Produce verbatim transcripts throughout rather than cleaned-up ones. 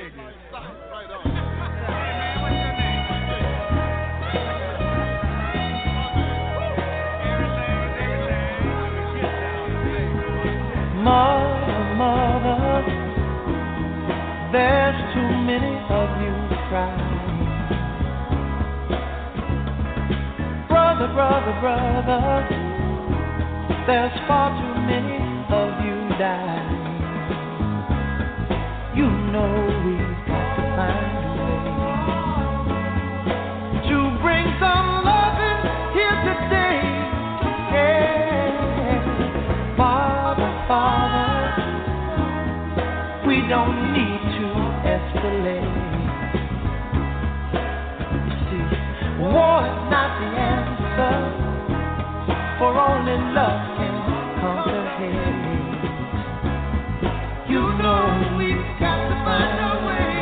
Mother, mother, there's too many of you crying. Brother, brother, brother, there's far too many of you dying. You know we've got to find a way to bring some loving here today. Yeah. Father, Father, we don't need to escalate. You see, war is not the answer, for only love can conquer hate. You know we've got to find a way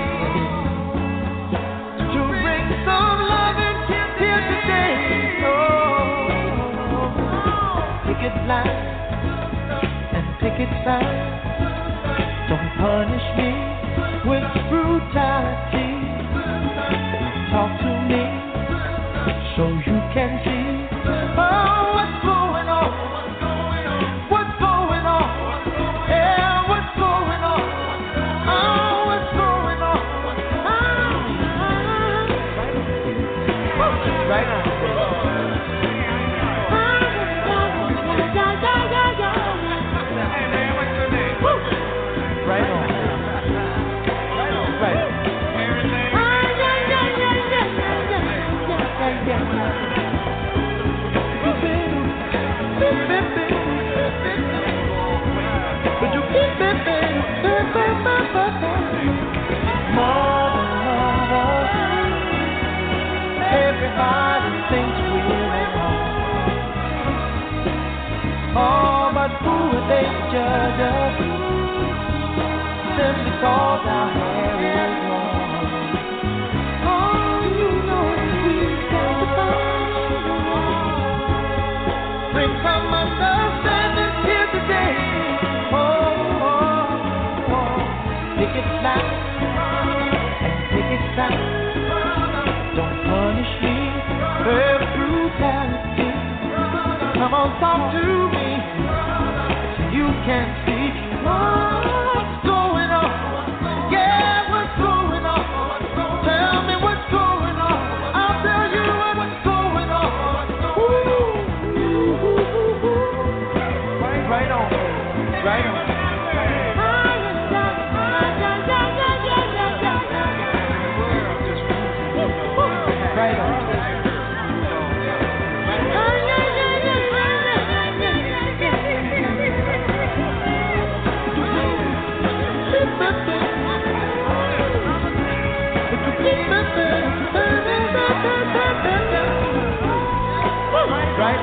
to bring some loving here today. Oh, picket line and picket sign. Don't punish me with brutality. Talk to me so you can see. Oh, what's going on? What's going on? Yeah, what's going on? Oh, what's going on? Oh, right on. Right on. Right on. Right on. Everybody thinks we're at home. Oh, but who are they to judge us? Simply cause our hair is long. Oh, you know we've got to find a way. Bring some understanding here today. Oh, oh, oh. Pick it loud and pick it sound. Don't punish me for brutality. Come on, talk to me so you can see what's going on. Yeah, what's going on? Tell me what's going on. I'll tell you what's going on. Ooh, ooh, ooh, ooh. Right on, right on. Right on. Right.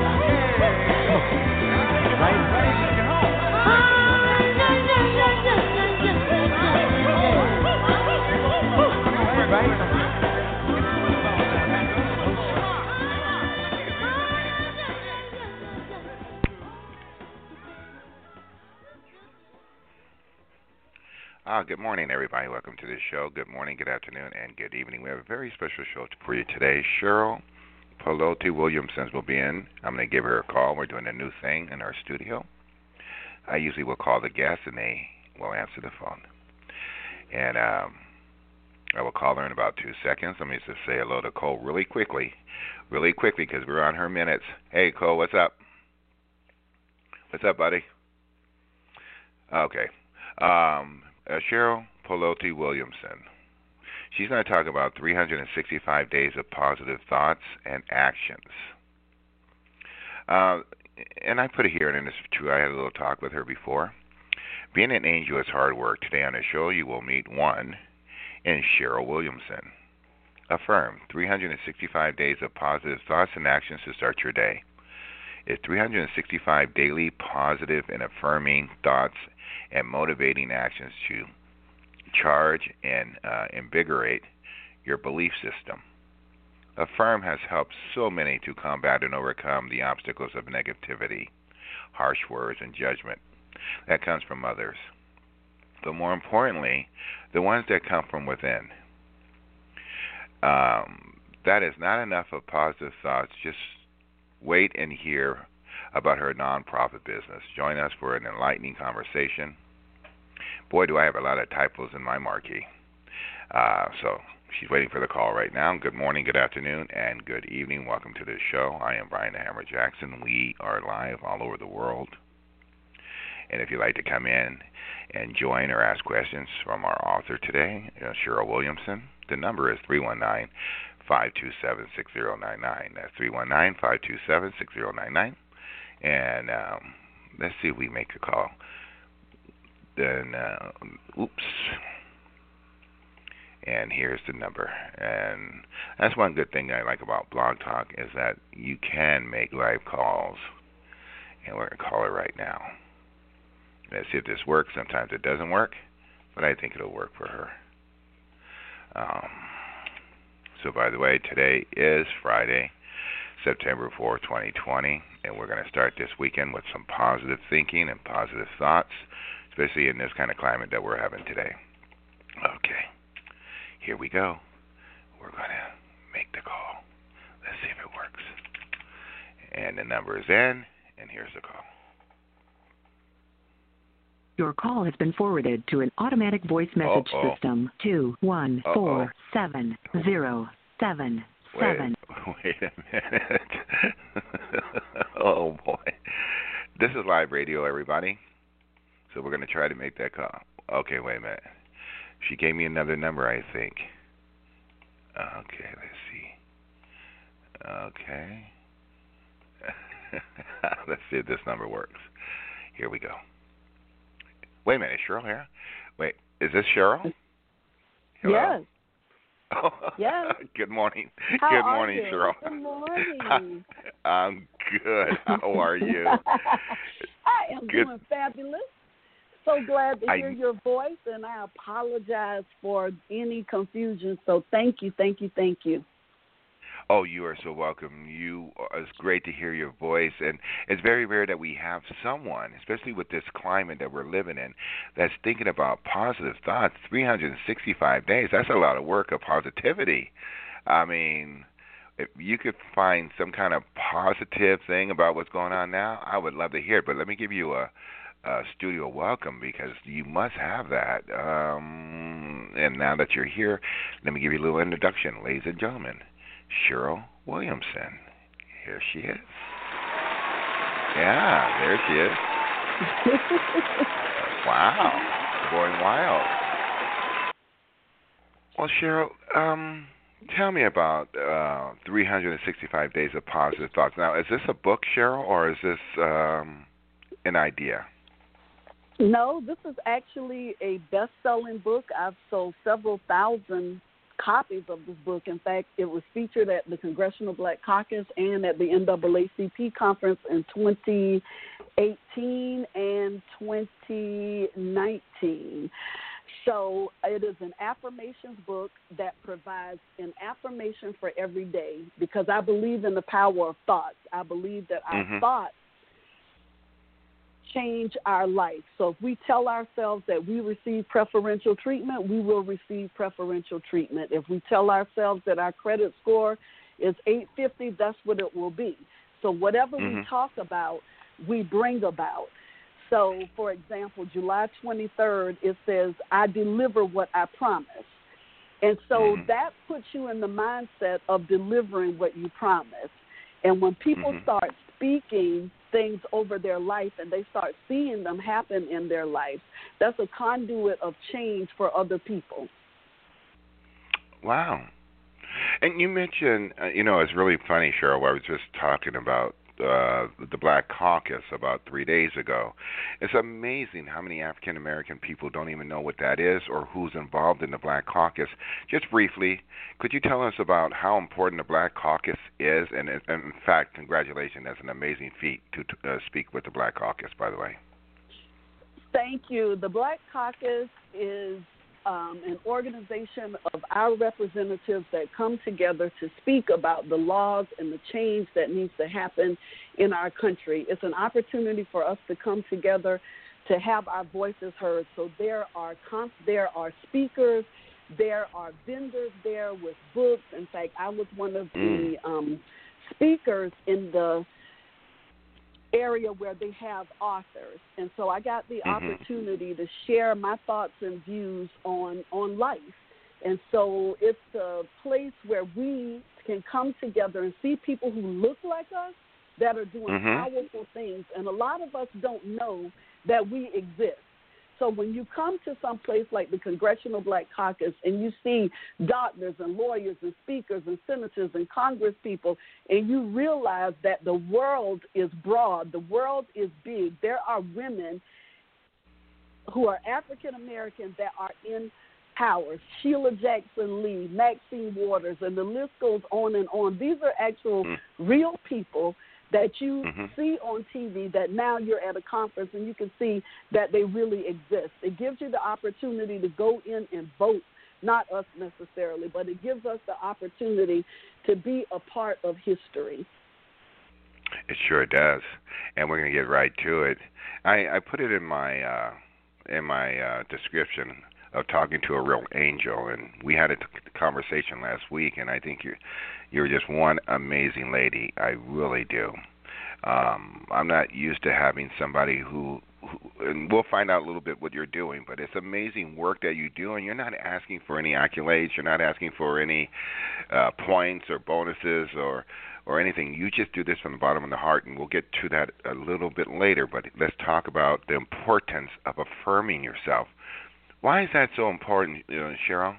Ah, good morning, everybody. Welcome to the show. Good morning, good afternoon, and good evening. We have a very special show for you today. Cheryl Pelote Williamson will be in. I'm going to give her a call. We're doing a new thing in our studio. I usually will call the guests, and they will answer the phone. And um, I will call her in about two seconds. Let me just say hello to Cole really quickly, really quickly, because we're on her minutes. Hey, Cole, what's up? What's up, buddy? Okay. Um, uh, Cheryl Pelote Williamson. She's going to talk about three hundred sixty-five days of positive thoughts and actions. Uh, and I put it here, and it's true, I had a little talk with her before. Being an angel is hard work. Today on the show, you will meet one in Cheryl Williamson. Affirm, three hundred sixty-five days of positive thoughts and actions to start your day. It's three hundred sixty-five daily positive and affirming thoughts and motivating actions to charge and uh, invigorate your belief system. Affirm has helped so many to combat and overcome the obstacles of negativity, harsh words, and judgment that comes from others. but more importantly, the ones that come from within. Um, that is not enough of positive thoughts. Just wait and hear about her nonprofit business. Join us for an enlightening conversation. Boy, do I have a lot of typos in my marquee. Uh, so she's waiting for the call right now. Good morning, good afternoon, and good evening. Welcome to the show. I am Brian the Hammer Jackson. We are live all over the world. And if you'd like to come in and join or ask questions from our author today, uh, Cheryl Williamson, the number is three one nine, five two seven, six zero nine nine. That's three one nine, five two seven, six zero nine nine. And um, let's see if we make a call. Then, uh, oops. And here's the number. And that's one good thing I like about Blog Talk is that you can make live calls. And we're going to call her right now. Let's see if this works. Sometimes it doesn't work, but I think it'll work for her. Um, so, by the way, today is Friday, September fourth, twenty twenty, and we're going to start this weekend with some positive thinking and positive thoughts, especially in this kind of climate that we're having today. Okay, here we go. We're going to make the call. Let's see if it works. And the number is in, and here's the call. Your call has been forwarded to an automatic voice message Uh-oh. system. Two one four seven zero seven seven. Wait a minute. Oh, boy. This is live radio, everybody. So we're going to try to make that call. Okay, wait a minute. She gave me another number, I think. Okay, let's see. Okay. Let's see if this number works. Here we go. Wait a minute, is Cheryl here? Wait, is this Cheryl? Hello? Yes. Oh, yes. Good morning. How good are morning, you? Cheryl. Good morning. I'm good. How are you? I am Good. doing fabulous. So glad to I- hear your voice, and I apologize for any confusion. So thank you, thank you, thank you. Oh, you are so welcome. You, it's great to hear your voice, and it's very rare that we have someone, especially with this climate that we're living in, that's thinking about positive thoughts. three hundred sixty-five days, that's a lot of work of positivity. I mean, if you could find some kind of positive thing about what's going on now, I would love to hear it. But let me give you a, a studio welcome because you must have that. Um, and now that you're here, let me give you a little introduction, ladies and gentlemen. Cheryl Williamson. Here she is. Yeah, there she is. Wow. Going wild. Well, Cheryl, um, tell me about uh, three hundred sixty-five Days of Positive Thoughts. Now, is this a book, Cheryl, or is this um, an idea? No, this is actually a best-selling book. I've sold several thousand copies of this book. In fact, it was featured at the Congressional Black Caucus and at the N double A C P conference in twenty eighteen and twenty nineteen. So it is an affirmations book that provides an affirmation for every day because I believe in the power of thoughts. I believe that our Mm-hmm. thoughts change our life. So if we tell ourselves that we receive preferential treatment, we will receive preferential treatment. If we tell ourselves that our credit score is eight fifty, that's what it will be. So whatever Mm-hmm. we talk about, we bring about. So, for example, July twenty-third, it says, I deliver what I promise. And so Mm-hmm. that puts you in the mindset of delivering what you promise. And when people Mm-hmm. start speaking things over their life and they start seeing them happen in their life, that's a conduit of change for other people. Wow. And you mentioned, uh, you know, it's really funny, Cheryl, I was just talking about uh, the Black Caucus about three days ago. It's amazing how many African American people don't even know what that is or who's involved in the Black Caucus. Just briefly, could you tell us about how important the Black Caucus is? And, and in fact, congratulations, that's an amazing feat to uh, speak with the Black Caucus, by the way. Thank you. The Black Caucus is um, an organization of our representatives that come together to speak about the laws and the change that needs to happen in our country. It's an opportunity for us to come together to have our voices heard. So there are conf- there are speakers, there are vendors there with books. In fact, I was one of the um, speakers in the area where they have authors. And so I got the mm-hmm. opportunity to share my thoughts and views on, on life. And so it's a place where we can come together and see people who look like us that are doing mm-hmm. powerful things. And a lot of us don't know that we exist. So when you come to some place like the Congressional Black Caucus and you see doctors and lawyers and speakers and senators and Congress people, and you realize that the world is broad, the world is big, there are women who are African American that are in power. Sheila Jackson Lee, Maxine Waters, and the list goes on and on. These are actual mm. real people that you mm-hmm. see on T V, that now you're at a conference and you can see that they really exist. It gives you the opportunity to go in and vote, not us necessarily, but it gives us the opportunity to be a part of history. It sure does, and we're going to get right to it. I, I put it in my uh, in my uh, description of talking to a real angel, and we had a t- conversation last week, and I think you're you're just one amazing lady. I really do. Um, I'm not used to having somebody who, who, and we'll find out a little bit what you're doing, but it's amazing work that you do, and you're not asking for any accolades, you're not asking for any uh, points or bonuses or or anything. You just do this from the bottom of the heart, and we'll get to that a little bit later, but let's talk about the importance of affirming yourself. Why is that so important, you know, Cheryl?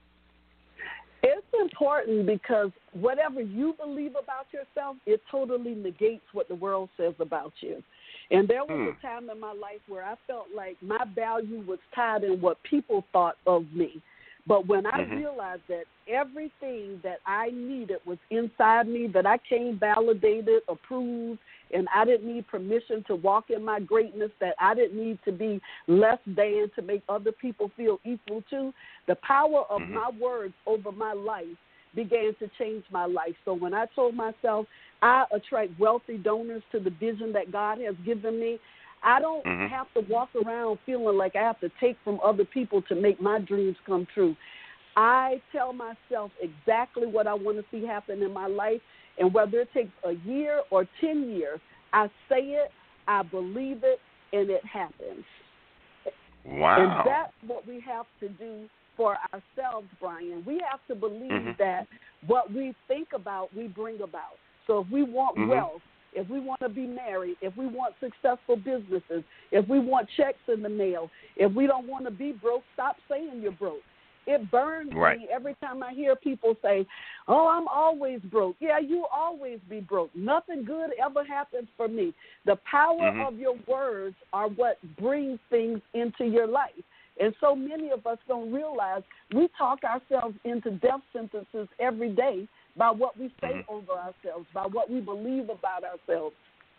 It's important because whatever you believe about yourself, it totally negates what the world says about you. And there was hmm. a time in my life where I felt like my value was tied in what people thought of me. But when I mm-hmm. realized that everything that I needed was inside me, that I came validated, approved, and I didn't need permission to walk in my greatness, that I didn't need to be less than to make other people feel equal to, the power of mm-hmm. my words over my life began to change my life. So when I told myself I attract wealthy donors to the vision that God has given me, I don't mm-hmm. have to walk around feeling like I have to take from other people to make my dreams come true. I tell myself exactly what I want to see happen in my life, and whether it takes a year or ten years, I say it, I believe it, and it happens. Wow. And that's what we have to do for ourselves, Brian. We have to believe mm-hmm. that what we think about, we bring about. So if we want mm-hmm. wealth, if we want to be married, if we want successful businesses, if we want checks in the mail, if we don't want to be broke, stop saying you're broke. It burns right. me every time I hear people say, oh, I'm always broke. Yeah, you always be broke. Nothing good ever happens for me. The power mm-hmm. of your words are what brings things into your life. And so many of us don't realize we talk ourselves into death sentences every day by what we say mm-hmm. over ourselves, by what we believe about ourselves.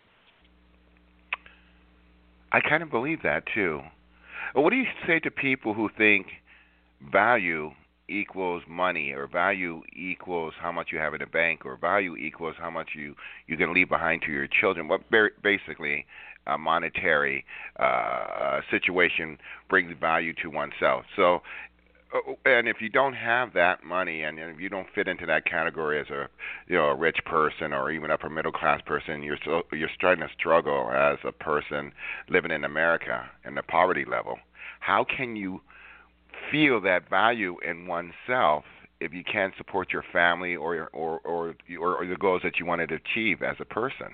I kind of believe that, too. What do you say to people who think value equals money, or value equals how much you have in the bank, or value equals how much you, you can leave behind to your children? What basically a monetary uh, situation brings value to oneself. So, and if you don't have that money, and if you don't fit into that category as a, you know, a rich person or even upper middle class person, you're so, you're starting to struggle as a person living in America in the poverty level. How can you feel that value in oneself if you can't support your family or or or or, or the goals that you wanted to achieve as a person?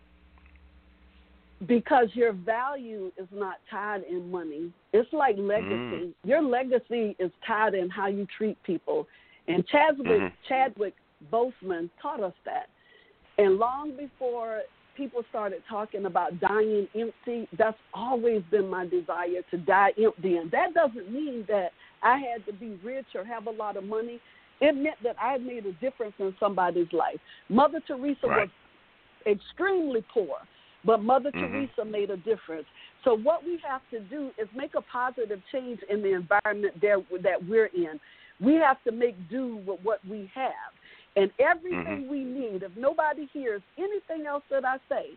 Because your value is not tied in money. It's like legacy. Mm. Your legacy is tied in how you treat people. And Chadwick, mm-hmm. Chadwick Boseman taught us that. And long before people started talking about dying empty, that's always been my desire, to die empty. And that doesn't mean that I had to be rich or have a lot of money. It meant that I made a difference in somebody's life. Mother Teresa right. was extremely poor, but Mother mm-hmm. Teresa made a difference. So what we have to do is make a positive change in the environment there that we're in. We have to make do with what we have. And everything mm-hmm. we need, if nobody hears anything else that I say,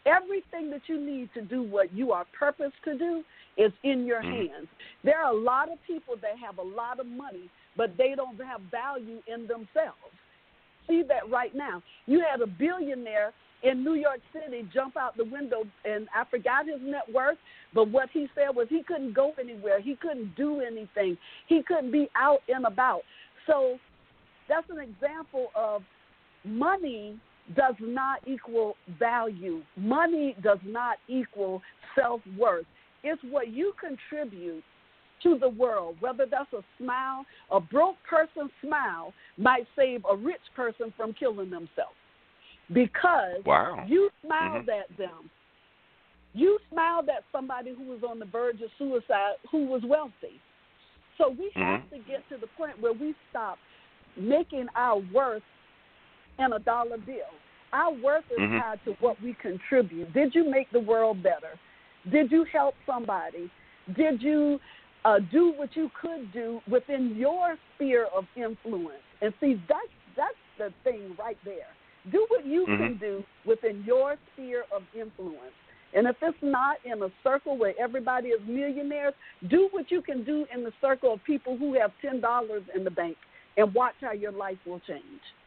Everything that you need to do what you are purposed to do is in your mm-hmm. hands. There are a lot of people that have a lot of money, but they don't have value in themselves. See that right now. You had a billionaire in New York City jump out the window, and I forgot his net worth, but what he said was he couldn't go anywhere. He couldn't do anything. He couldn't be out and about. So that's an example of money does not equal value. Money does not equal self-worth. It's what you contribute to the world, whether that's a smile. A broke person's smile might save a rich person from killing themselves because wow. you smiled mm-hmm. at them. You smiled at somebody who was on the verge of suicide who was wealthy. So we mm-hmm. have to get to the point where we stop making our worth in a dollar bill. Our worth is mm-hmm. tied to what we contribute. Did you make the world better? Did you help somebody? Did you uh, do what you could do within your sphere of influence? And see, that's, that's the thing right there. Do what you mm-hmm. can do within your sphere of influence. And if it's not in a circle where everybody is millionaires, do what you can do in the circle of people who have ten dollars in the bank and watch how your life will change.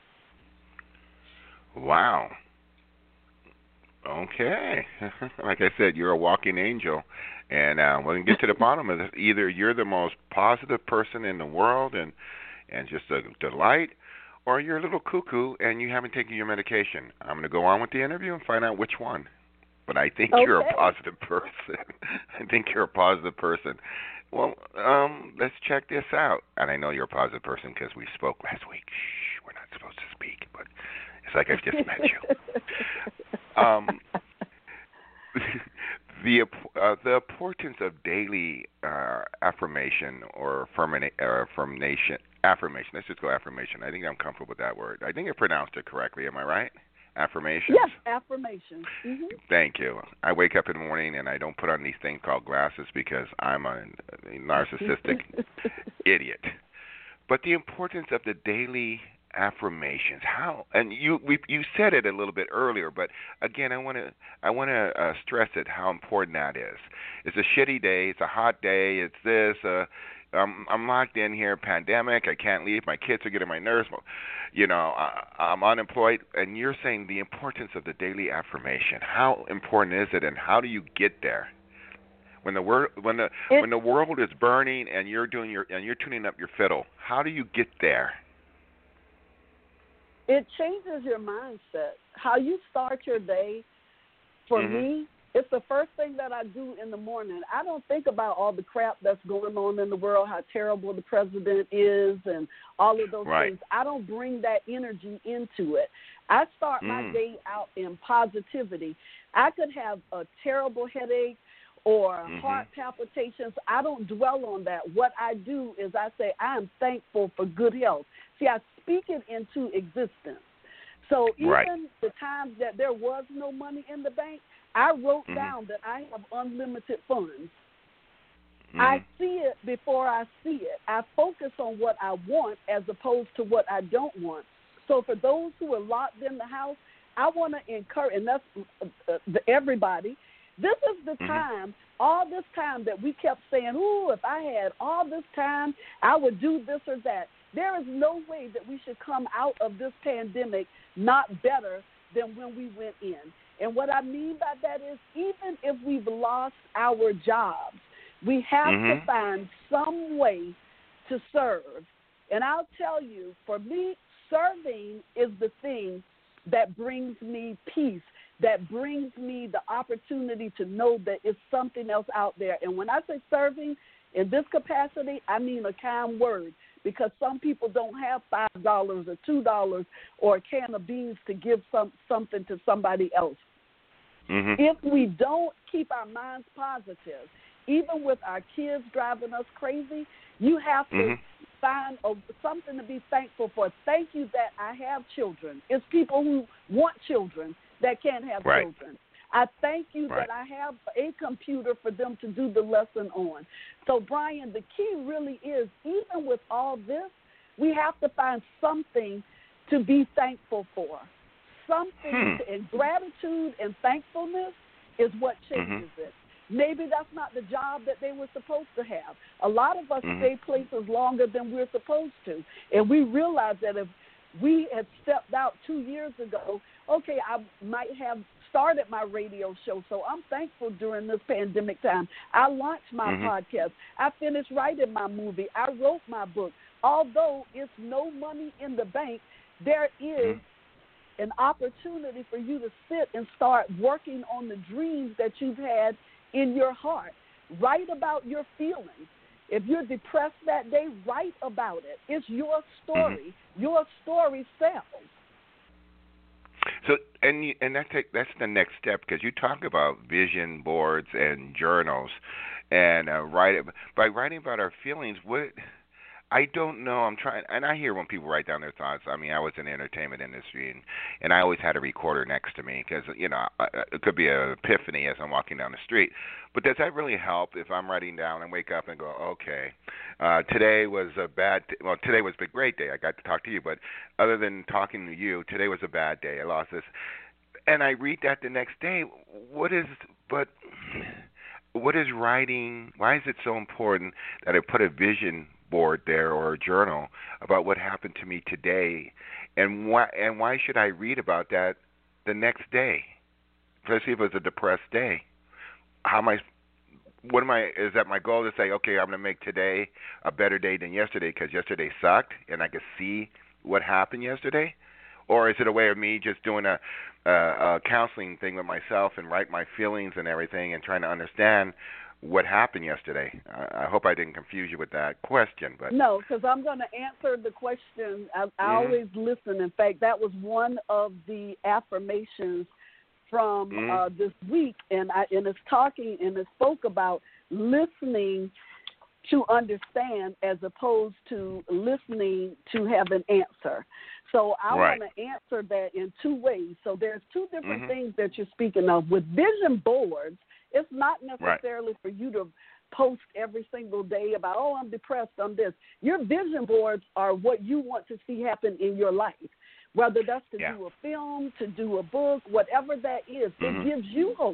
Wow. Okay. Like I said, you're a walking angel. And uh, we're going to get to the bottom of this. Either you're the most positive person in the world and, and just a delight, or you're a little cuckoo and you haven't taken your medication. I'm going to go on with the interview and find out which one. But I think okay. you're a positive person. I think you're a positive person. Well, um, let's check this out. And I know you're a positive person because we spoke last week. Shh, we're not supposed to speak, but it's like I've just met you. um, the uh, the importance of daily uh, affirmation or affirmation, uh, affirmation, affirmation. Let's just go affirmation. I think I'm comfortable with that word. I think I pronounced it correctly. Am I right? Affirmations? Yes, affirmations. Mm-hmm. Thank you. I wake up in the morning and I don't put on these things called glasses because I'm a, a narcissistic idiot. But the importance of the daily affirmations, how? And you we, you said it a little bit earlier, but again, I want to I want to uh, stress it how important that is. It's a shitty day. It's a hot day. It's this. Uh, I'm I'm locked in here. Pandemic. I can't leave. My kids are getting my nerves. You know, I, I'm unemployed. And you're saying the importance of the daily affirmation. How important is it, and how do you get there? When the wor- when the it, when the world is burning and you're doing your and you're tuning up your fiddle, how do you get there? It changes your mindset. How you start your day, for mm-hmm. me, it's the first thing that I do in the morning. I don't think about all the crap that's going on in the world, how terrible the president is, and all of those right. things. I don't bring that energy into it. I start mm. my day out in positivity. I could have a terrible headache or mm-hmm. heart palpitations. I don't dwell on that. What I do is I say, I am thankful for good health. See, I speak it into existence. So even right. the times that there was no money in the bank, I wrote mm-hmm. down that I have unlimited funds. Mm-hmm. I see it before I see it. I focus on what I want as opposed to what I don't want. So for those who are locked in the house, I want to encourage, and that's uh, uh, everybody, this is the mm-hmm. time, all this time that we kept saying, ooh, if I had all this time, I would do this or that. There is no way that we should come out of this pandemic not better than when we went in. And what I mean by that is even if we've lost our jobs, we have mm-hmm. to find some way to serve. And I'll tell you, for me, serving is the thing that brings me peace, that brings me the opportunity to know that it's something else out there. And when I say serving in this capacity, I mean a kind word, because some people don't have five dollars or two dollars or a can of beans to give some something to somebody else. Mm-hmm. If we don't keep our minds positive, even with our kids driving us crazy, you have to mm-hmm. find a, something to be thankful for. Thank you that I have children. It's people who want children that can't have right. children. I thank you right. that I have a computer for them to do the lesson on. So, Brian, the key really is, even with all this, we have to find something to be thankful for, something, Hmm. and gratitude and thankfulness is what changes Mm-hmm. it. Maybe that's not the job that they were supposed to have. A lot of us Mhm. stay places longer than we're supposed to. And we realize that if we had stepped out two years ago, okay, I might have started my radio show, so I'm thankful during this pandemic time. I launched my Mhm. podcast. I finished writing my movie. I wrote my book. Although it's no money in the bank, there is Mhm. an opportunity for you to sit and start working on the dreams that you've had in your heart. Write about your feelings. If you're depressed that day, write about it. It's your story. Mhm. Your story sells. So, and you, and that's that's the next step, because you talk about vision boards and journals, and uh, write by writing about our feelings. What I don't know. I'm trying, and I hear when people write down their thoughts. I mean, I was in the entertainment industry, and, and I always had a recorder next to me because, you know, it could be an epiphany as I'm walking down the street. But does that really help if I'm writing down and wake up and go, okay, uh, today was a bad, t- well, today was a great day. I got to talk to you, but other than talking to you, today was a bad day. I lost this, and I read that the next day. What is, but what is writing? Why is it so important that I put a vision board there or a journal about what happened to me today, and why and why should I read about that the next day, especially if it's a depressed day? How am I? What am I? Is that my goal to say, okay, I'm going to make today a better day than yesterday because yesterday sucked, and I could see what happened yesterday, or is it a way of me just doing a, a, a counseling thing with myself and write my feelings and everything and trying to understand what happened yesterday? I, I hope I didn't confuse you with that question, but No, because I'm going to answer the question. I, I Mhm. always listen. In fact, that was one of the affirmations from Mhm. uh, this week, and I and it's talking and it spoke about listening to understand as opposed to listening to have an answer. So I Right. want to answer that in two ways. So there's two different Mhm. things that you're speaking of. With vision boards, it's not necessarily for you to post every single day about, oh, I'm depressed, I'm this. Your vision boards are what you want to see happen in your life, whether that's to Yeah. do a film, to do a book, whatever that is. Mhm. It gives you hope.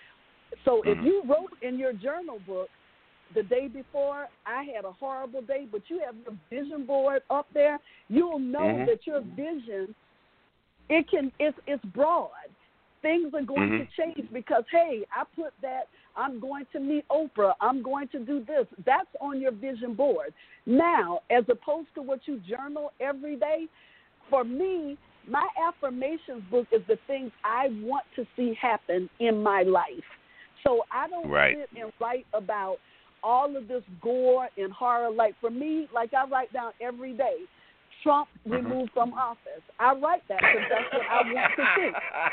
So if Mhm. you wrote in your journal book, the day before, I had a horrible day, but you have your vision board up there, you'll know Mhm. that your vision, it can, it's, it's broad. Things are going Mhm. to change because, hey, I put that, I'm going to meet Oprah, I'm going to do this. That's on your vision board. Now, as opposed to what you journal every day, for me, my affirmations book is the things I want to see happen in my life. So I don't Right. sit and write about all of this gore and horror. Like for me, like I write down every day, Trump Mhm. removed from office. I write that because that's what I want to see.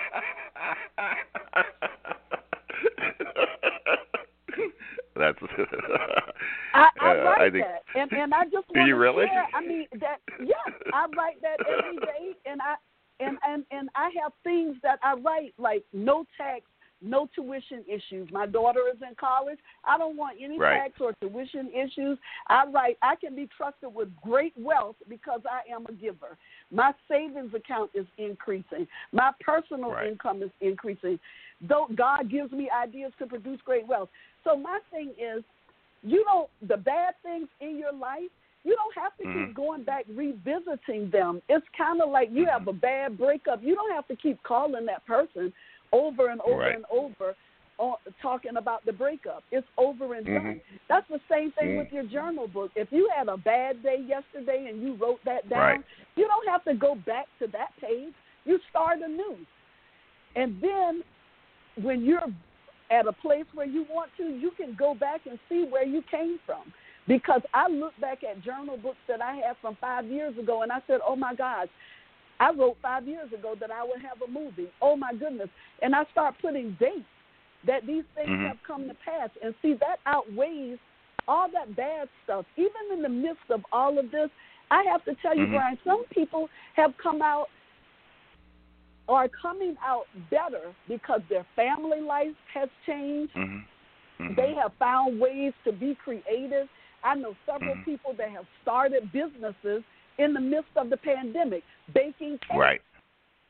That's. I, I uh, write I think, that, and and I just Do want you to really? share. I mean that. Yes, I write that every day, and I and and and I have things that I write like no tax, no tuition issues. My daughter is in college. I don't want any Right. tax or tuition issues. I write, I can be trusted with great wealth because I am a giver. My savings account is increasing. My personal Right. income is increasing. Though God gives me ideas to produce great wealth. So my thing is, you don't, the bad things in your life, you don't have to Mhm. keep going back revisiting them. It's kind of like you have a bad breakup. You don't have to keep calling that person over and over Right. and over on, talking about the breakup. It's over and Mhm. done. That's the same thing Mhm. with your journal book. If you had a bad day yesterday and you wrote that down, Right. you don't have to go back to that page. You start anew. And then when you're at a place where you want to, you can go back and see where you came from. Because I look back at journal books that I had from five years ago, and I said, oh, my gosh, I wrote five years ago that I would have a movie. Oh, my goodness. And I start putting dates that these things Mhm. have come to pass. And see, that outweighs all that bad stuff. Even in the midst of all of this, I have to tell you, Mhm. Brian, some people have come out, are coming out better because their family life has changed. Mhm. Mhm. They have found ways to be creative. I know several Mhm. people that have started businesses in the midst of the pandemic, baking cakes. Right.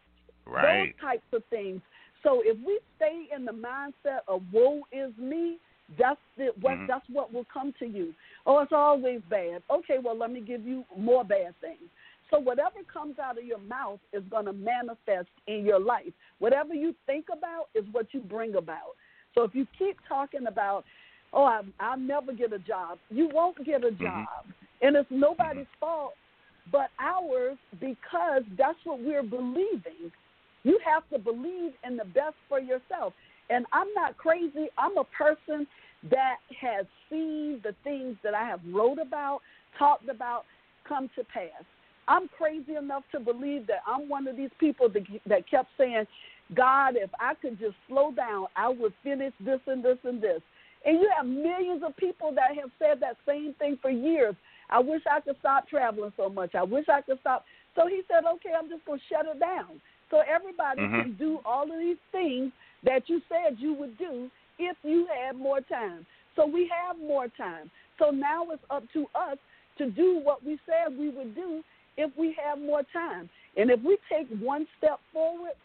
Right. Those types of things. So if we stay in the mindset of woe is me, that's the, what Mm-hmm. that's what will come to you. Oh, it's always bad. Okay, well, let me give you more bad things. So whatever comes out of your mouth is going to manifest in your life. Whatever you think about is what you bring about. So if you keep talking about, oh, I, I'll never get a job, you won't get a job. Mm-hmm. And it's nobody's mm-hmm. fault but ours, because that's what we're believing. You have to believe in the best for yourself. And I'm not crazy. I'm a person that has seen the things that I have wrote about, talked about, come to pass. I'm crazy enough to believe that I'm one of these people that, that kept saying, God, if I could just slow down, I would finish this and this and this. And you have millions of people that have said that same thing for years. I wish I could stop traveling so much. I wish I could stop. So he said, okay, I'm just going to shut it down. So everybody mm-hmm. can do all of these things that you said you would do if you had more time. So we have more time. So now it's up to us to do what we said we would do if we have more time. And if we take one step forward,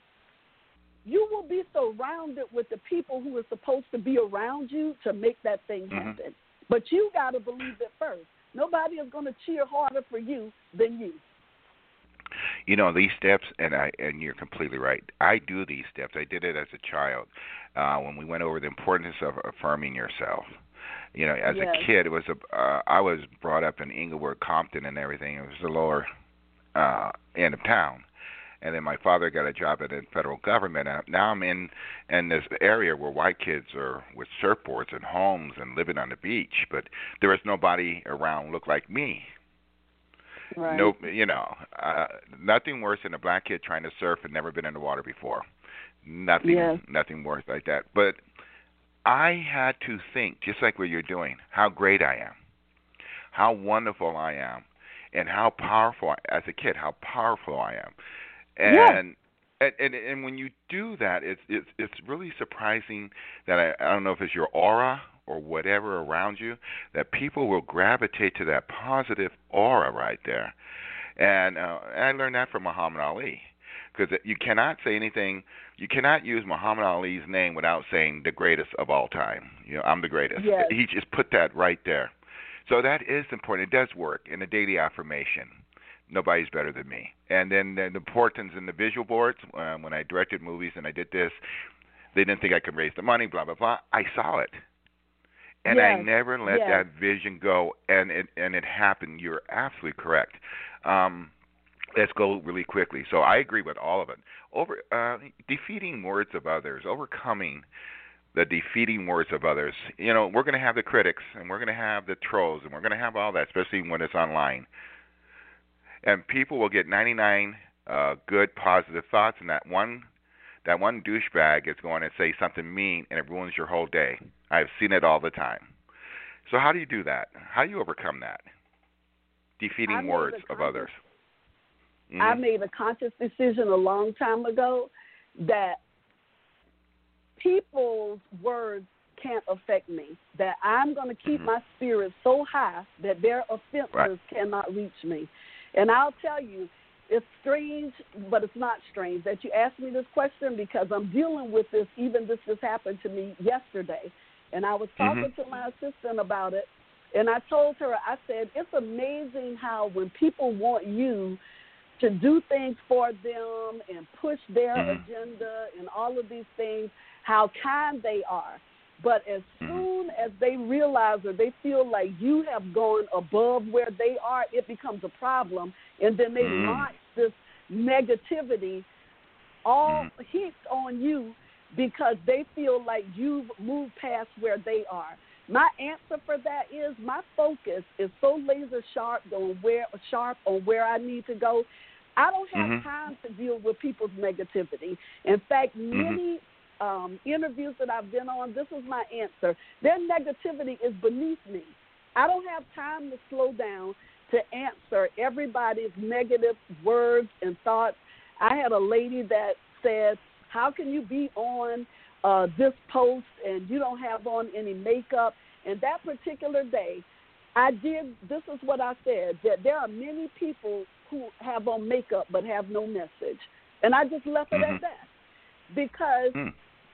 you will be surrounded with the people who are supposed to be around you to make that thing happen. Mm-hmm. But you got to believe it first. Nobody is going to cheer harder for you than you. You know, these steps, and I and you're completely right. I do these steps. I did it as a child uh, when we went over the importance of affirming yourself. You know, as yes. a kid, it was a. Uh, I was brought up in Inglewood, Compton, and everything. It was the lower uh, end of town, and then my father got a job at the federal government. And now I'm in in this area where white kids are with surfboards and homes and living on the beach, but there was nobody around look like me. Right. No, you know, uh, nothing worse than a black kid trying to surf and never been in the water before. Nothing, yes. nothing worse like that. But I had to think, just like what you're doing, how great I am, how wonderful I am, and how powerful, as a kid, how powerful I am. And yes. and, and and when you do that, it's it's it's really surprising that I, I don't know if it's your aura or whatever around you, that people will gravitate to that positive aura right there. And, uh, and I learned that from Muhammad Ali, because you cannot say anything, you cannot use Muhammad Ali's name without saying the greatest of all time. You know, I'm the greatest. Yes. He just put that right there. So that is important. It does work in a daily affirmation. Nobody's better than me. And then the importance in the visual boards, uh, when I directed movies and I did this, they didn't think I could raise the money, blah, blah, blah. I saw it. And yes. I never let yes. that vision go, and it and it happened. You're absolutely correct. Um, let's go really quickly. So I agree with all of it. Over uh, defeating words of others, overcoming the defeating words of others. You know, we're going to have the critics, and we're going to have the trolls, and we're going to have all that, especially when it's online. And people will get ninety-nine uh, good, positive thoughts, and that one that one douchebag is going to say something mean, and it ruins your whole day. I've seen it all the time. So how do you do that? How do you overcome that? Defeating words of others. Mm-hmm. I made a conscious decision a long time ago that people's words can't affect me, that I'm going to keep mm-hmm. my spirit so high that their offenses right. cannot reach me. And I'll tell you, it's strange, but it's not strange that you asked me this question, because I'm dealing with this. Even this just happened to me yesterday. And I was talking mm-hmm. to my assistant about it, and I told her, I said, it's amazing how when people want you to do things for them and push their mm-hmm. agenda and all of these things, how kind they are. But as mm-hmm. soon as they realize or they feel like you have gone above where they are, it becomes a problem, and then they mm-hmm. launch this negativity all mm-hmm. heaped on you, because they feel like you've moved past where they are. My answer for that is my focus is so laser sharp on where sharp on where I need to go. I don't have mm-hmm. time to deal with people's negativity. In fact, many mm-hmm. um, interviews that I've been on, this is my answer. Their negativity is beneath me. I don't have time to slow down to answer everybody's negative words and thoughts. I had a lady that said, how can you be on uh, this post and you don't have on any makeup? And that particular day, I did, this is what I said, that there are many people who have on makeup but have no message. And I just left it mm-hmm. at that because mm.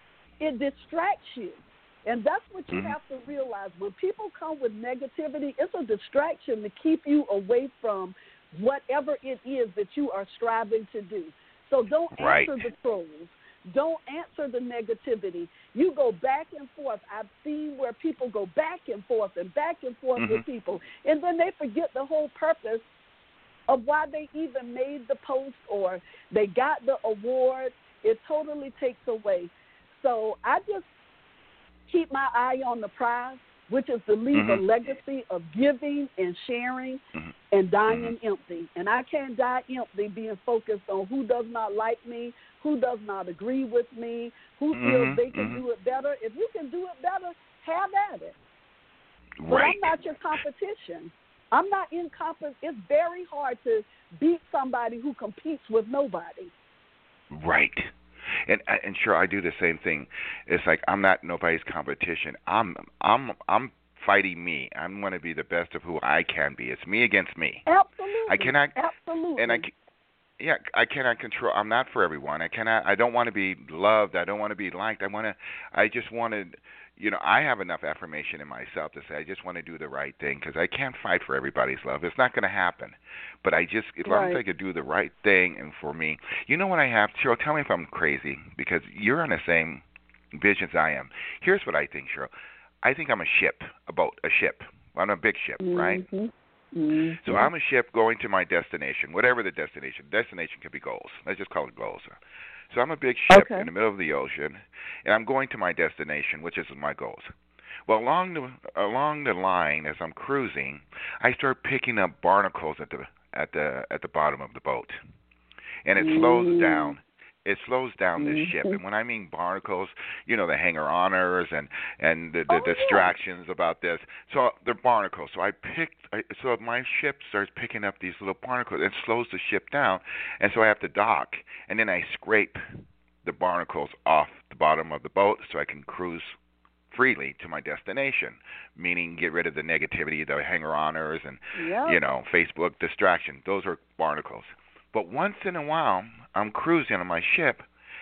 it distracts you. And that's what you mm-hmm. have to realize. When people come with negativity, it's a distraction to keep you away from whatever it is that you are striving to do. So don't right. answer the trolls. Don't answer the negativity. You go back and forth. I've seen where people go back and forth and back and forth mm-hmm. with people, and then they forget the whole purpose of why they even made the post or they got the award. It totally takes away. So I just keep my eye on the prize, which is to leave mm-hmm. a legacy of giving and sharing mm-hmm. and dying mm-hmm. empty. And I can't die empty being focused on who does not like me, who does not agree with me, who mm-hmm. feels they can mm-hmm. do it better. If you can do it better, have at it. Right. But I'm not your competition. I'm not in competition. It's very hard to beat somebody who competes with nobody. Right. And and sure, I do the same thing. It's like I'm not nobody's competition. I'm I'm I'm fighting me. I'm going to be the best of who I can be. It's me against me. Absolutely. I cannot. Absolutely. And I. Yeah, I cannot control. I'm not for everyone. I cannot. I don't want to be loved. I don't want to be liked. I want to. I just want to. You know, I have enough affirmation in myself to say I just want to do the right thing because I can't fight for everybody's love. It's not going to happen. But I just, as long right. as I could do the right thing, and for me, you know what I have, Cheryl? Tell me if I'm crazy because you're on the same vision as I am. Here's what I think, Cheryl. I think I'm a ship, a boat, a ship. I'm a big ship, mm-hmm. right? Mm-hmm. So I'm a ship going to my destination, whatever the destination. Destination could be goals. Let's just call it goals. So I'm a big ship okay. in the middle of the ocean, and I'm going to my destination, which is my goals. Well, along the along the line, as I'm cruising, I start picking up barnacles at the at the at the bottom of the boat, and it mm. slows down. It slows down this mm-hmm. ship, and when I mean barnacles, you know, the hanger-oners and and the, the oh, distractions yeah. about this. So they're barnacles. So I picked. I, so my ship starts picking up these little barnacles. It slows the ship down, and so I have to dock, and then I scrape the barnacles off the bottom of the boat so I can cruise freely to my destination. Meaning, get rid of the negativity, the hanger-oners, and yep. you know, Facebook distraction. Those are barnacles. But once in a while, I'm cruising on my ship,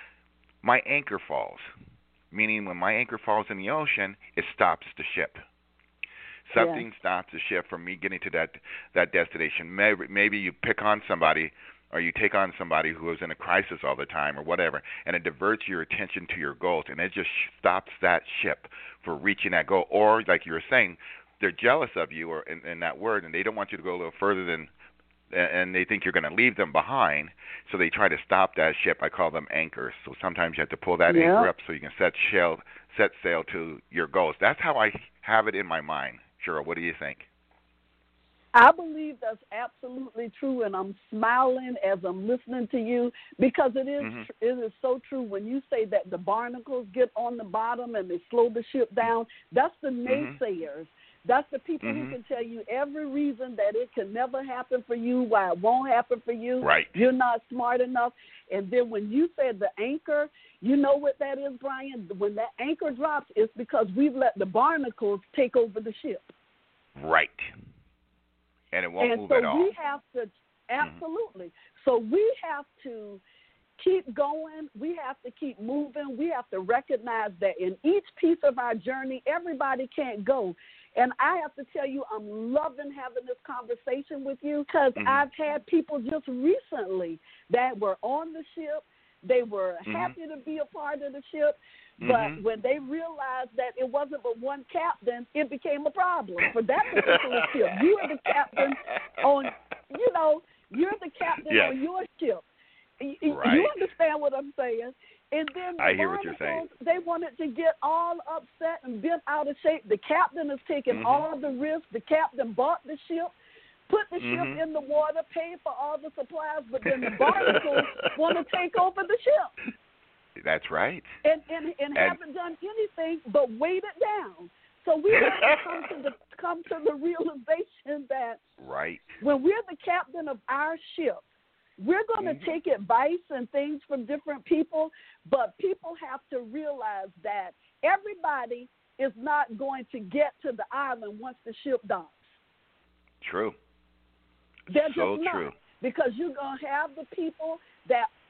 my anchor falls, meaning when my anchor falls in the ocean, it stops the ship. Something yeah. stops the ship from me getting to that that destination. Maybe, maybe you pick on somebody or you take on somebody who is in a crisis all the time or whatever, and it diverts your attention to your goals, and it just stops that ship for reaching that goal. Or, like you were saying, they're jealous of you or in, in that word, and they don't want you to go a little further than and they think you're going to leave them behind, so they try to stop that ship. I call them anchors. So sometimes you have to pull that yeah. anchor up so you can set sail, set sail to your goals. That's how I have it in my mind. Cheryl, what do you think? I believe that's absolutely true, and I'm smiling as I'm listening to you because it is mm-hmm. tr- it is so true. When you say that the barnacles get on the bottom and they slow the ship down, that's the mm-hmm. naysayers. That's the people mm-hmm. who can tell you every reason that it can never happen for you, why it won't happen for you. Right. You're not smart enough. And then when you said the anchor, you know what that is, Brian? When that anchor drops, it's because we've let the barnacles take over the ship. Right. And it won't and move so at all. we have to, absolutely. Mm-hmm. So we have to keep going. We have to keep moving. We have to recognize that in each piece of our journey, everybody can't go. And I have to tell you, I'm loving having this conversation with you because mm-hmm. I've had people just recently that were on the ship. They were mm-hmm. happy to be a part of the ship. But mm-hmm. when they realized that it wasn't but one captain, it became a problem for that particular ship. You are the captain on, you know, you're the captain yes. on your ship. You, right. you understand what I'm saying? And then the I hear what you're saying. They wanted to get all upset and bent out of shape. The captain is taking mm-hmm. all the risks. The captain bought the ship, put the mm-hmm. ship in the water, paid for all the supplies, but then the barnacles want to take over the ship. That's right. And, and, and, and haven't done anything but weight it down. So we have to come to the come to the realization that right. when we're the captain of our ship, we're going to mm-hmm. take advice and things from different people, but people have to realize that everybody is not going to get to the island once the ship docks. True. They're so just not. True. Because you're going to have the people that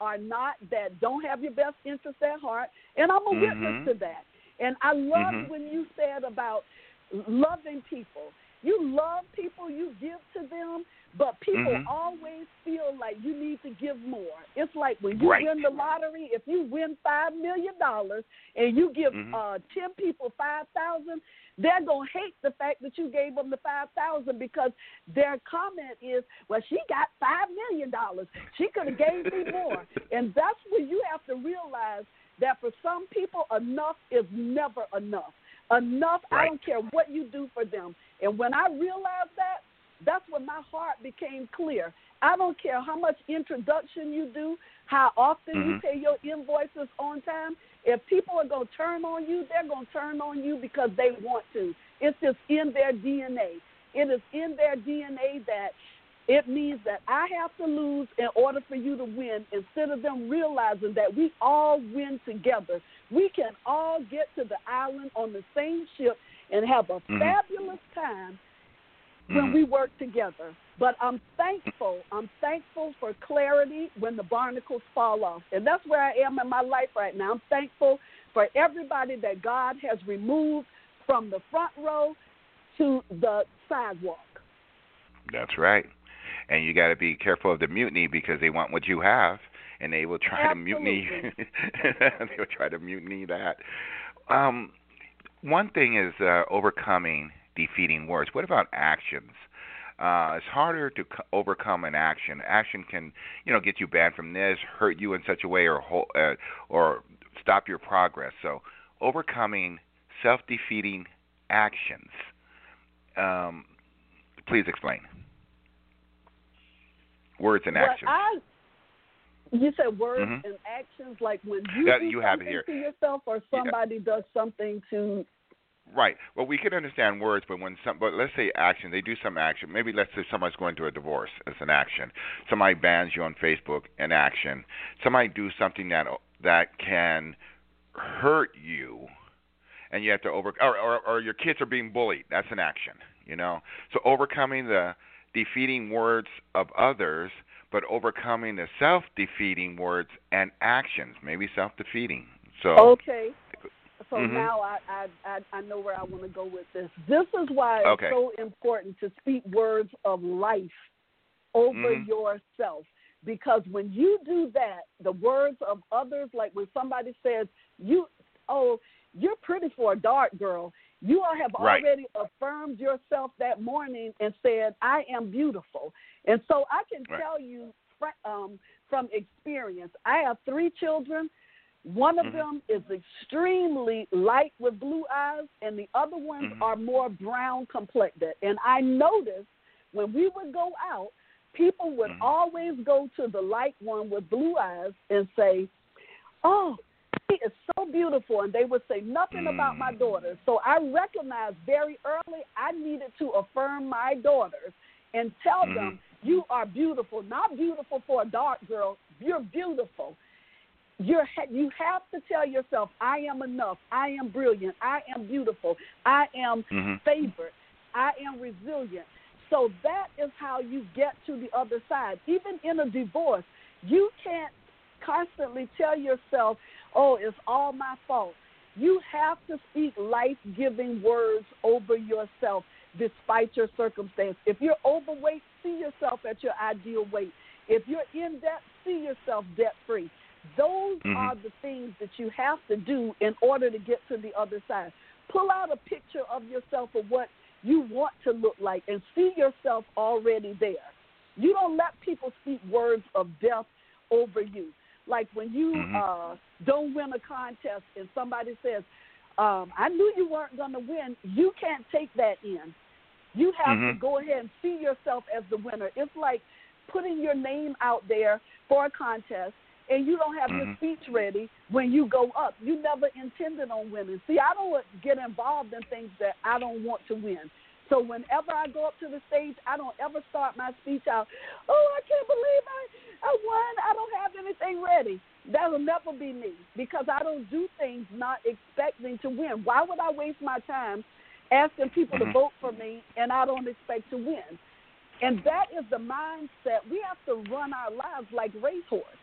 are not, that don't have your best interest at heart, and I'm a mm-hmm. witness to that. And I love mm-hmm. when you said about loving people. You love people, you give to them, but people mm-hmm. always feel like you need to give more. It's like when you right. win the lottery, if you win five million dollars and you give mm-hmm. uh, ten people five thousand dollars, they're going to hate the fact that you gave them the five thousand dollars because their comment is, well, she got five million dollars. She could have gave me more. And that's when you have to realize that for some people, enough is never enough. Enough, right. I don't care what you do for them. And when I realized that, that's when my heart became clear. I don't care how much introduction you do, how often mm-hmm. you pay your invoices on time. If people are going to turn on you, they're going to turn on you because they want to. It's just in their D N A. It is in their D N A that it means that I have to lose in order for you to win, instead of them realizing that we all win together. We can all get to the island on the same ship and have a mm-hmm. fabulous time when mm-hmm. we work together. But I'm thankful. I'm thankful for clarity when the barnacles fall off. And that's where I am in my life right now. I'm thankful for everybody that God has removed from the front row to the sidewalk. That's right. And you got to be careful of the mutiny, because they want what you have, and they will try Absolutely. to mutiny. They will try to mutiny that. Um, one thing is uh, overcoming defeating words. What about actions? Uh, it's harder to c- overcome an action. Action can, you know, get you banned from this, hurt you in such a way, or ho- uh, or stop your progress. So, overcoming self-defeating actions. Um, please explain. Words and What actions. I, you said words mm-hmm. and actions, like when you Yeah, do you have it something here. to yourself, or somebody yeah. does something to. Right. Well, we can understand words, but when some, but let's say action, they do some action. Maybe let's say somebody's going through a divorce. It's an action. Somebody bans you on Facebook. An action. Somebody do something that that can hurt you, and you have to over. Or, or, or your kids are being bullied. That's an action. You know. So overcoming the defeating words of others, but overcoming the self-defeating words and actions. Maybe self-defeating. So. Okay. So mm-hmm. now I, I, I, I know where I want to go with this. This is why it's okay. so important to speak words of life over mm-hmm. yourself. Because when you do that, the words of others, like when somebody says, "You, oh, you're pretty for a dark girl," you all have right. already affirmed yourself that morning and said, "I am beautiful." And so I can right. tell you um, from experience, I have three children. One of mm-hmm. them is extremely light with blue eyes, and the other ones mm-hmm. are more brown complected. And I noticed when we would go out, people would mm-hmm. always go to the light one with blue eyes and say, "Oh, she is so beautiful," and they would say nothing mm-hmm. about my daughter. So I recognized very early I needed to affirm my daughters and tell mm-hmm. them, "You are beautiful, not beautiful for a dark girl. You're beautiful." You're, you have to tell yourself, "I am enough. I am brilliant. I am beautiful. I am mm-hmm. favored. I am resilient." So that is how you get to the other side. Even in a divorce, you can't constantly tell yourself, "Oh, it's all my fault." You have to speak life-giving words over yourself despite your circumstance. If you're overweight, see yourself at your ideal weight. If you're in debt, see yourself debt-free. Those mm-hmm. are the things that you have to do in order to get to the other side. Pull out a picture of yourself of what you want to look like and see yourself already there. You don't let people speak words of death over you. Like when you mm-hmm. uh, don't win a contest and somebody says, um, "I knew you weren't going to win," you can't take that in. You have mm-hmm. to go ahead and see yourself as the winner. It's like putting your name out there for a contest, and you don't have mm-hmm. your speech ready when you go up. You never intended on winning. See, I don't get involved in things that I don't want to win. So whenever I go up to the stage, I don't ever start my speech out, "Oh, I can't believe I, I won. I don't have anything ready." That will never be me, because I don't do things not expecting to win. Why would I waste my time asking people mm-hmm. to vote for me and I don't expect to win? And that is the mindset. We have to run our lives like racehorse.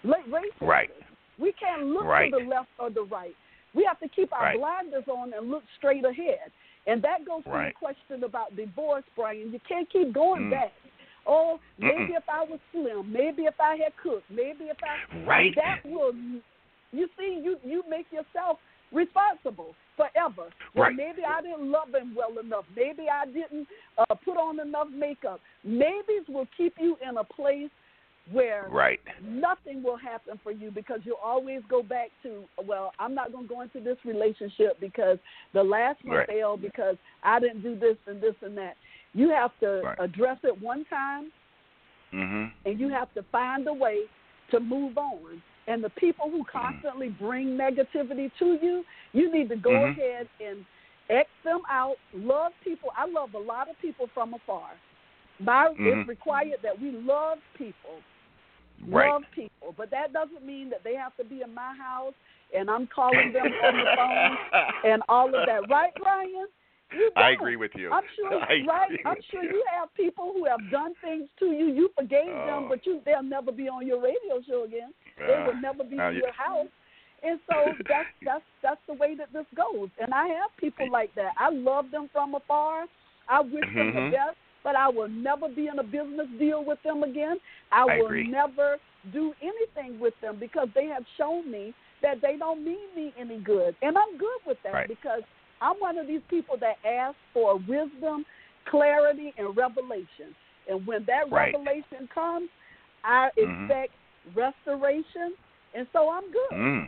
racism. Right. We can't look right. to the left or the right. We have to keep our right. blinders on and look straight ahead. And that goes to right. the question about divorce, Brian. You can't keep going mm. back. Oh, maybe Mm-mm. if I was slim, maybe if I had cooked, maybe if I right. that will. You see, you you make yourself responsible forever. Well, right. maybe I didn't love him well enough. Maybe I didn't uh, put on enough makeup. Maybes will keep you in a place where right. nothing will happen for you because you'll always go back to, well, I'm not going to go into this relationship because the last one right. failed because I didn't do this and this and that. You have to right. address it one time, mm-hmm. and you have to find a way to move on. And the people who constantly mm-hmm. bring negativity to you, you need to go mm-hmm. ahead and X them out. Love people. I love a lot of people from afar. My, mm-hmm. It's required that we love people. Right. Love people. But that doesn't mean that they have to be in my house and I'm calling them on the phone and all of that. Right, Brian? You don't. I agree with you. I'm sure, I right? agree I'm with sure you. you have people who have done things to you. You forgave oh. them, but you they'll never be on your radio show again. Uh, they will never be uh, in your house. And so that's that's that's the way that this goes. And I have people like that. I love them from afar. I wish mm-hmm. them the best, but I will never be in a business deal with them again. I, I will agree. never do anything with them because they have shown me that they don't mean me any good. And I'm good with that right. because I'm one of these people that ask for wisdom, clarity, and revelation. And when that right. revelation comes, I mm-hmm. expect restoration, and so I'm good. Mm.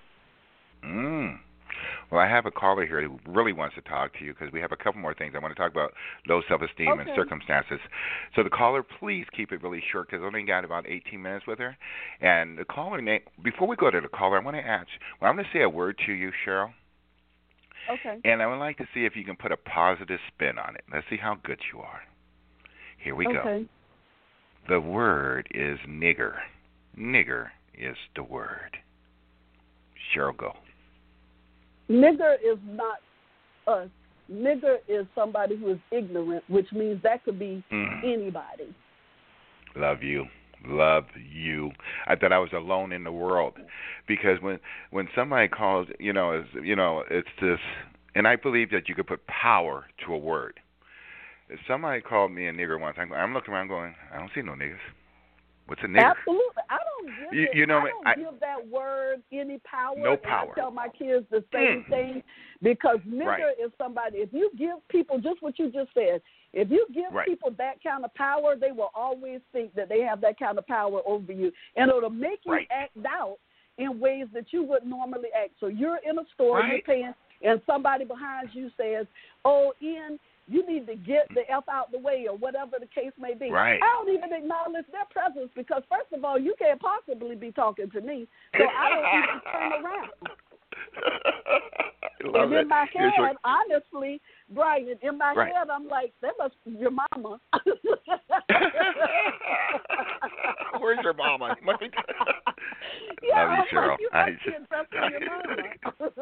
Mm. Well, I have a caller here who really wants to talk to you because we have a couple more things. I want to talk about low self-esteem okay. and circumstances. So the caller, please keep it really short because I only got about eighteen minutes with her. And the caller name, before we go to the caller, I want to ask, well, I'm going to say a word to you, Cheryl. Okay. And I would like to see if you can put a positive spin on it. Let's see how good you are. Here we okay. go. The word is nigger. Nigger is the word. Cheryl, go. Nigger is not us. Nigger is somebody who is ignorant, which means that could be mm. anybody. Love you. Love you. I thought I was alone in the world because when when somebody calls, you know, is you know, it's this, and I believe that you could put power to a word. If somebody called me a nigger once, I'm, I'm looking around going, I don't see no niggers. What's a nigger? Absolutely. I don't give you, it, you know, I don't I, give that word any power. No and power. I tell my kids the same mm. thing because nigger right. is somebody, if you give people just what you just said, if you give right. people that kind of power, they will always think that they have that kind of power over you. And it'll make you right. act out in ways that you wouldn't normally act. So you're in a store, right. you're paying, and somebody behind you says, oh, Ian, you need to get the F out the way or whatever the case may be. Right. I don't even acknowledge their presence because, first of all, you can't possibly be talking to me, so I don't even turn around. I love and it. in my head, what... honestly, Brian, in my right. head, I'm like, that must be your mama. Where's your mama? yeah, love you, Cheryl. like, you I must be addressing your mama.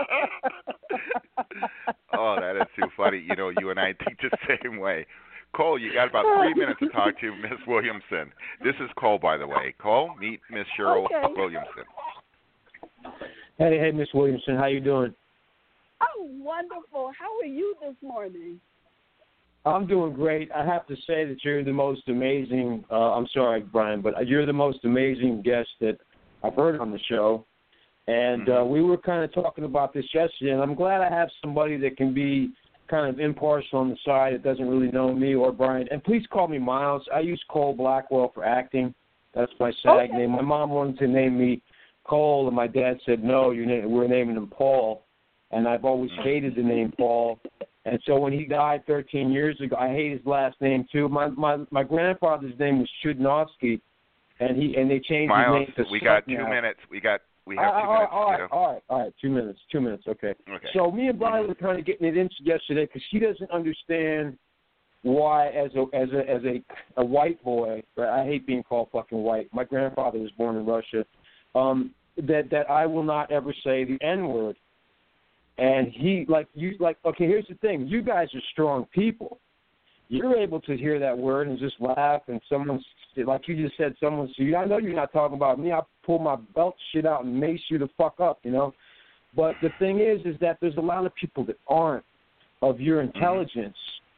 Oh, that is too funny. You know, you and I think the same way. Cole, you got about three minutes to talk to Miss Williamson. This is Cole, by the way. Cole, meet Miss Cheryl okay. Williamson. Hey, hey, Miss Williamson, how you doing? I'm wonderful. How are you this morning? I'm doing great. I have to say that you're the most amazing, uh, I'm sorry, Brian, but you're the most amazing guest that I've heard on the show. And mm-hmm. uh, we were kind of talking about this yesterday, and I'm glad I have somebody that can be kind of impartial on the side that doesn't really know me or Brian. And please call me Miles. I use Cole Blackwell for acting. That's my SAG okay. name. My mom wanted to name me Cole, and my dad said, no, you're na- we're naming him Paul. And I've always hated the name Paul. And so when he died thirteen years ago, I hate his last name too. My my, my grandfather's name was Chudnovsky, and he and they changed Miles, his name to we got two now. minutes. We got we have uh, two all minutes. Right, all, right, you know? all right, all right, two minutes, two minutes, okay. Okay. So me and Brian were kind of getting it in yesterday because he doesn't understand why, as a as a as a a white boy, right, I hate being called fucking white. My grandfather was born in Russia. Um, that that I will not ever say the N word. And he, like, you, like, okay, here's the thing. You guys are strong people. you're able to hear that word and just laugh, and someone's, like you just said, someone's, I know you're not talking about me. I'll pull my belt shit out and mace you the fuck up, you know. But the thing is, is that there's a lot of people that aren't of your intelligence.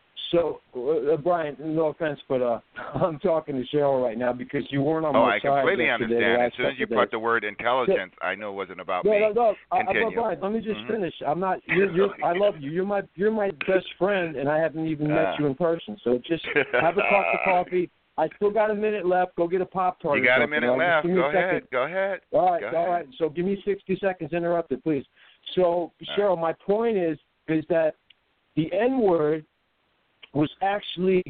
So, uh, Brian, no offense, but uh, I'm talking to Cheryl right now because you weren't on oh, my I side. Oh, I completely yesterday, understand. the As soon as you days. put the word intelligence, so, I know it wasn't about no, me. No, no, Continue. I, Brian, let me just mm-hmm. finish. I'm not. You're, you're, I love you. You're my. You're my best friend, and I haven't even uh. met you in person. So just have a cup of coffee. I still got a minute left. Go get a Pop-Tart. You got or a minute right? left. Go ahead. Second. Go ahead. All right. Go all ahead. right. So give me sixty seconds. Interrupted, please. So, Cheryl, right. my point is, is that the N-word was actually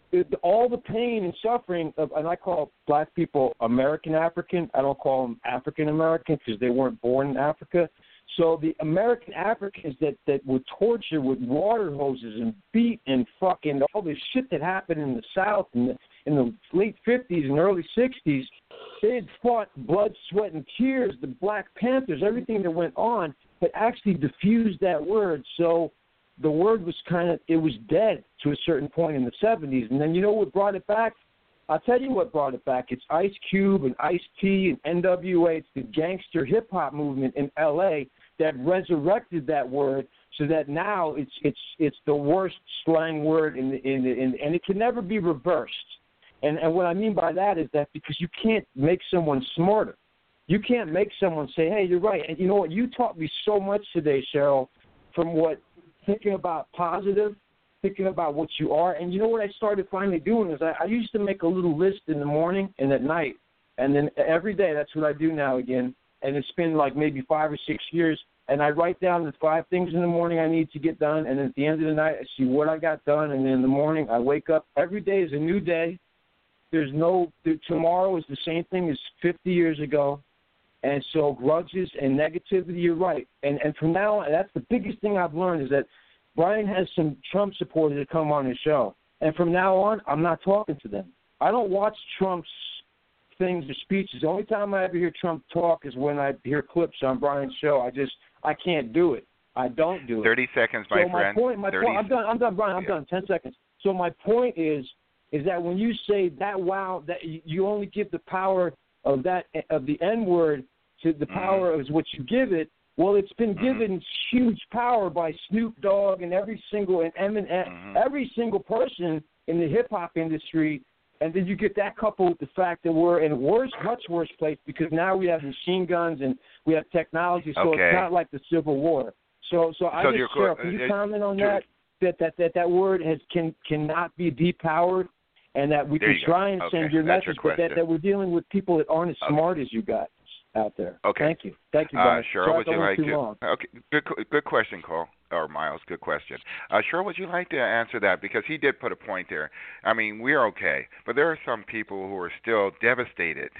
all the pain and suffering of, and I call black people American African. I don't call them African American because they weren't born in Africa. So the American Africans that, that were tortured with water hoses and beat and fucking all this shit that happened in the South in the, in the late fifties and early sixties, they had fought blood, sweat, and tears. The Black Panthers, everything that went on, had actually diffused that word. So the word was kind of, it was dead to a certain point in the seventies. And then you know what brought it back? I'll tell you what brought it back. It's Ice Cube and Ice-T and N W A. It's the gangster hip-hop movement in L A that resurrected that word so that now it's it's it's the worst slang word, in the, in the, in, and it can never be reversed. And, and what I mean by that is that because you can't make someone smarter. You can't make someone say, hey, you're right. And you know what? You taught me so much today, Cheryl, from what thinking about positive, thinking about what you are. And you know what I started finally doing is I, I used to make a little list in the morning and at night. And then every day, that's what I do now again. And it's been like maybe five or six years. And I write down the five things in the morning I need to get done. And then at the end of the night, I see what I got done. And then in the morning, I wake up. Every day is a new day. There's no – tomorrow is the same thing as fifty years ago. And so grudges and negativity, you're right. And and from now on, that's the biggest thing I've learned is that Brian has some Trump supporters that come on his show. And from now on, I'm not talking to them. I don't watch Trump's things or speeches. The only time I ever hear Trump talk is when I hear clips on Brian's show. I just – I can't do it. I don't do it. thirty seconds, my so friend. My point, my thirty point, I'm done, I'm done, Brian, I'm yeah. done. ten seconds. So my point is is that when you say that wow, that you only give the power of that of the N-word to the power mm-hmm. is what you give it. Well, it's been mm-hmm. given huge power by Snoop Dogg and every single and Eminem, mm-hmm. every single person in the hip hop industry. And then you get that coupled with the fact that we're in a worse, much worse place because now we have machine guns and we have technology, so okay. it's not like the Civil War. So, so I so just, Cheryl, can you uh, comment on uh, that? That that that that word has can cannot be depowered, and that we there can try and okay. send your That's message, your but that, that we're dealing with people that aren't as okay. smart as you guys out there. Okay. Thank you. Thank you, uh, Brian. Cheryl, Sorry would you like too to? Long. Okay, good, good question, Cole or Miles. Good question. Uh, Cheryl, would you like to answer that because he did put a point there. I mean, we're okay, but there are some people who are still devastated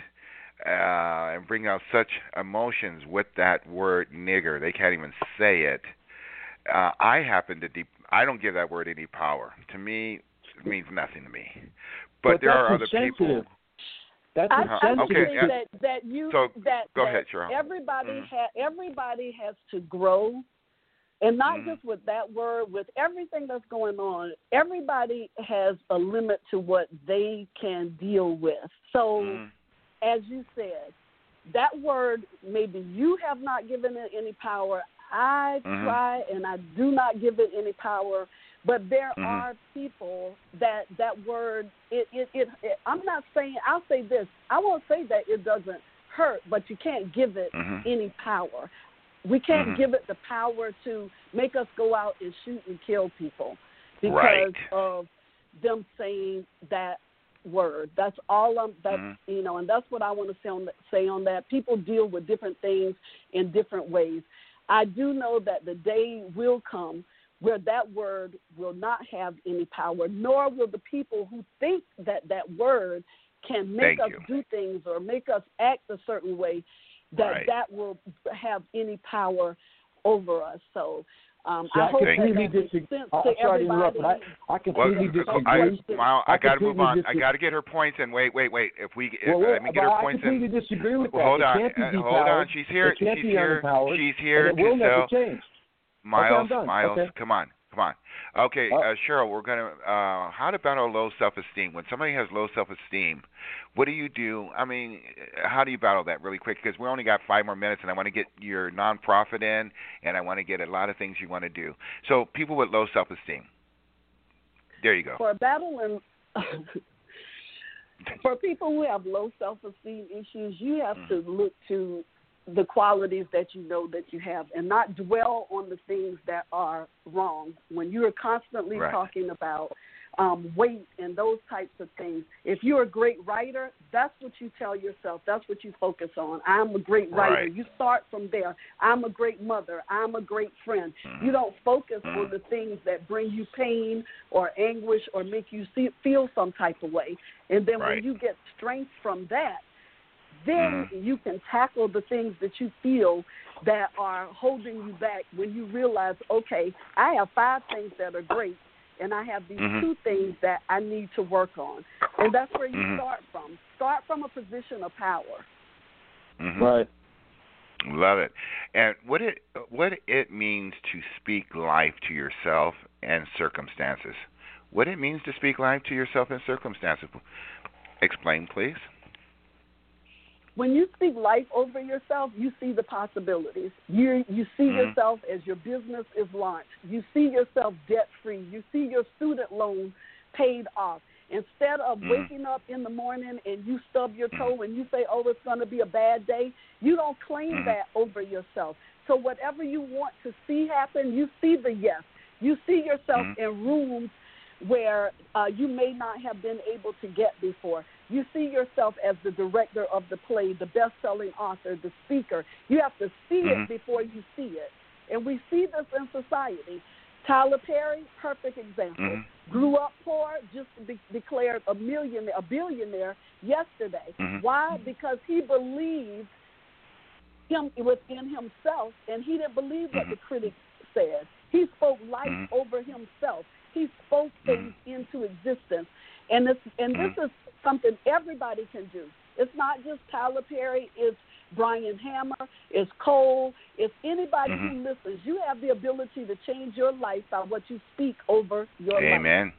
uh, and bring out such emotions with that word nigger. They can't even say it. Uh, I happen to de- I don't give that word any power. To me, it means nothing to me. But, but there are other people. That's I, I think okay. that that you so, that, go that ahead, Cheryl. everybody mm-hmm. ha- everybody has to grow, and not mm-hmm. just with that word. With everything that's going on, everybody has a limit to what they can deal with. So, mm-hmm. as you said, that word maybe you have not given it any power. I mm-hmm. try and I do not give it any power, but there mm-hmm. are people that that word, it, it, it, it, I'm not saying, I'll say this, I won't say that it doesn't hurt, but you can't give it mm-hmm. any power. We can't mm-hmm. give it the power to make us go out and shoot and kill people because right. of them saying that word. That's all I'm, that's, mm-hmm. you know, and that's what I want to say on, say on that. People deal with different things in different ways. I do know that the day will come where that word will not have any power, nor will the people who think that that word can make Thank us you. do things or make us act a certain way, that right. that will have any power over us. So um, See, I, I hope completely that makes disagree. sense I'm to sorry to interrupt, everybody. but I, I completely well, disagree. I, I, I got to move on. Disagree. I got to get her points in. Wait, wait, wait. If we, if, well, well, let me get her I points completely in. disagree with well, that. Hold it on, can't be uh, hold on. She's here. It can't She's be here. underpowered, She's here. and it will Giselle. never change. Miles, okay, Miles, okay. come on. Come on. Okay, uh, Cheryl, we're going to, uh, how to battle low self-esteem. When somebody has low self-esteem, what do you do? I mean, how do you battle that really quick? Because we only got five more minutes, and I want to get your nonprofit in, and I want to get a lot of things you want to do. So people with low self-esteem. There you go. For battling, for people who have low self-esteem issues, you have mm-hmm. to look to the qualities that you know that you have and not dwell on the things that are wrong. When you're constantly right. talking about um, weight and those types of things, if you're a great writer, that's what you tell yourself. That's what you focus on. I'm a great writer. Right. You start from there. I'm a great mother. I'm a great friend. Mm-hmm. You don't focus mm-hmm. on the things that bring you pain or anguish or make you see, feel some type of way. And then right. when you get strength from that, then mm-hmm. you can tackle the things that you feel that are holding you back when you realize, okay, I have five things that are great, and I have these mm-hmm. two things that I need to work on. And that's where you mm-hmm. start from. Start from a position of power. Mm-hmm. Right. Love it. And what it what it means to speak life to yourself and circumstances. What it means to speak life to yourself and circumstances. Explain, please. When you speak life over yourself, you see the possibilities. You you see mm-hmm. yourself as your business is launched. You see yourself debt-free. You see your student loan paid off. Instead of mm-hmm. waking up in the morning and you stub your toe mm-hmm. and you say, oh, it's going to be a bad day, you don't claim mm-hmm. that over yourself. So whatever you want to see happen, you see the yes. You see yourself mm-hmm. in rooms where uh, you may not have been able to get before. You see yourself as the director of the play, the best-selling author, the speaker. You have to see mm-hmm. it before you see it. And we see this in society. Tyler Perry, perfect example. Mm-hmm. Grew up poor, just de- declared a millionaire, a billionaire yesterday. Mm-hmm. Why? Because he believed him within himself, and he didn't believe what mm-hmm. the critics said. He spoke life mm-hmm. over himself. He spoke things mm-hmm. into existence. And this, and mm-hmm. this is something everybody can do. It's not just Tyler Perry. It's Brian Hammer. It's Cole. It's anybody mm-hmm. who listens. You have the ability to change your life by what you speak over your Amen. life. Amen.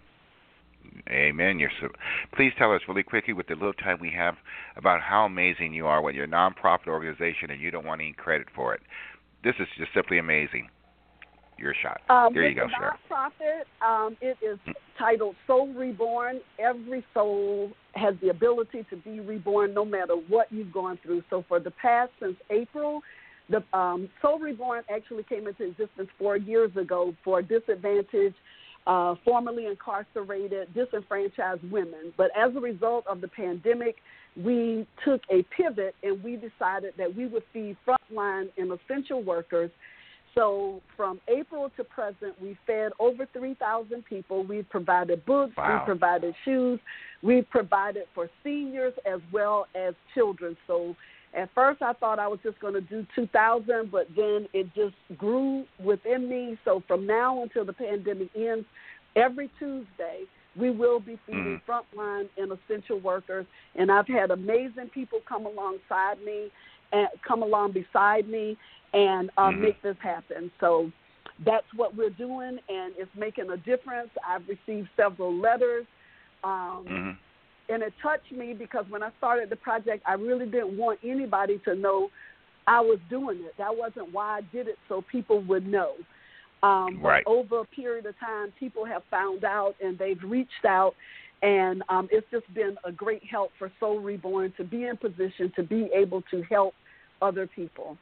Amen. You're so, please tell us really quickly with the little time we have about how amazing you are with your nonprofit organization, and you don't want any credit for it. This is just simply amazing. Your shot. Um, there you go, the Cheryl. Nonprofit, um, it is titled Soul Reborn. Every soul has the ability to be reborn no matter what you've gone through. So for the past, since April, the um, Soul Reborn actually came into existence four years ago for disadvantaged, uh, formerly incarcerated, disenfranchised women. But as a result of the pandemic, we took a pivot and we decided that we would feed frontline and essential workers. So from April to present, we fed over three thousand people. We've provided books. Wow. We've provided shoes. We've provided for seniors as well as children. So at first I thought I was just going to do two thousand, but then it just grew within me. So from now until the pandemic ends, every Tuesday, we will be feeding mm. frontline and essential workers. And I've had amazing people come alongside me and come along beside me and uh, mm-hmm. make this happen. So that's what we're doing, and it's making a difference. I've received several letters, um, mm-hmm. and it touched me because when I started the project, I really didn't want anybody to know I was doing it. That wasn't why I did it, so people would know. Um, right. But over a period of time, people have found out, and they've reached out, and um, it's just been a great help for Soul Reborn to be in position to be able to help other people.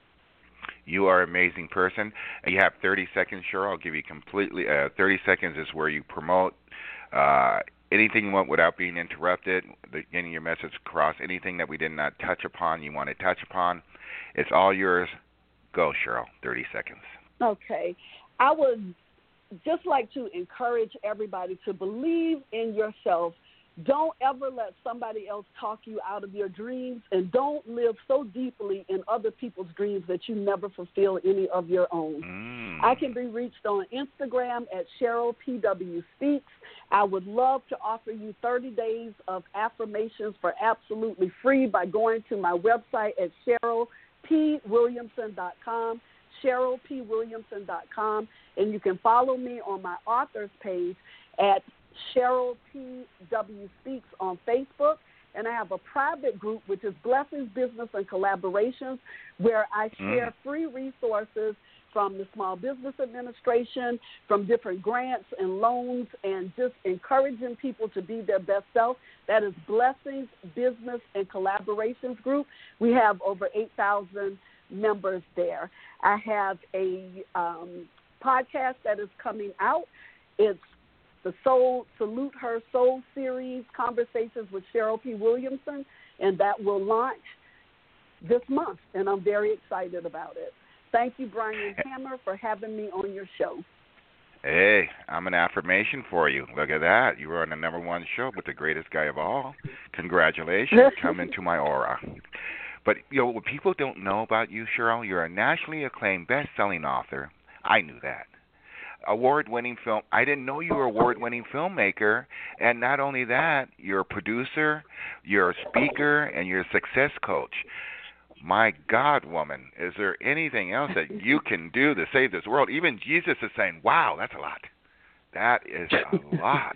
You are an amazing person. You have thirty seconds, Cheryl. I'll give you completely uh, thirty seconds is where you promote uh, anything you want without being interrupted, the, getting your message across, anything that we did not touch upon, you want to touch upon. It's all yours. Go, Cheryl. thirty seconds. Okay. I would just like to encourage everybody to believe in yourself. Don't ever let somebody else talk you out of your dreams, and don't live so deeply in other people's dreams that you never fulfill any of your own. Mm. I can be reached on Instagram at Cheryl P W Speaks. I would love to offer you thirty days of affirmations for absolutely free by going to my website at Cheryl P Williamson dot com. Cheryl P Williamson dot com, and you can follow me on my author's page at Cheryl P W Speaks on Facebook. And I have a private group, which is Blessings, Business, and Collaborations, where I share mm. free resources from the Small Business Administration, from different grants and loans, and just encouraging people to be their best self. That is Blessings, Business, and Collaborations Group. We have over eight thousand members there. I have a um, podcast that is coming out. It's the Soul Salute Her Soul Series, Conversations with Cheryl P. Williamson, and that will launch this month, and I'm very excited about it. Thank you, Brian Hammer, for having me on your show. Hey, I'm an affirmation for you. Look at that. You were on the number one show with the greatest guy of all. Congratulations. Come into my aura. But, you know, what people don't know about you, Cheryl, you're a nationally acclaimed best-selling author. I knew that. Award-winning film. I didn't know you were an award-winning filmmaker. And not only that, you're a producer, you're a speaker, and you're a success coach. My God, woman, is there anything else that you can do to save this world? Even Jesus is saying, wow, that's a lot. That is a lot.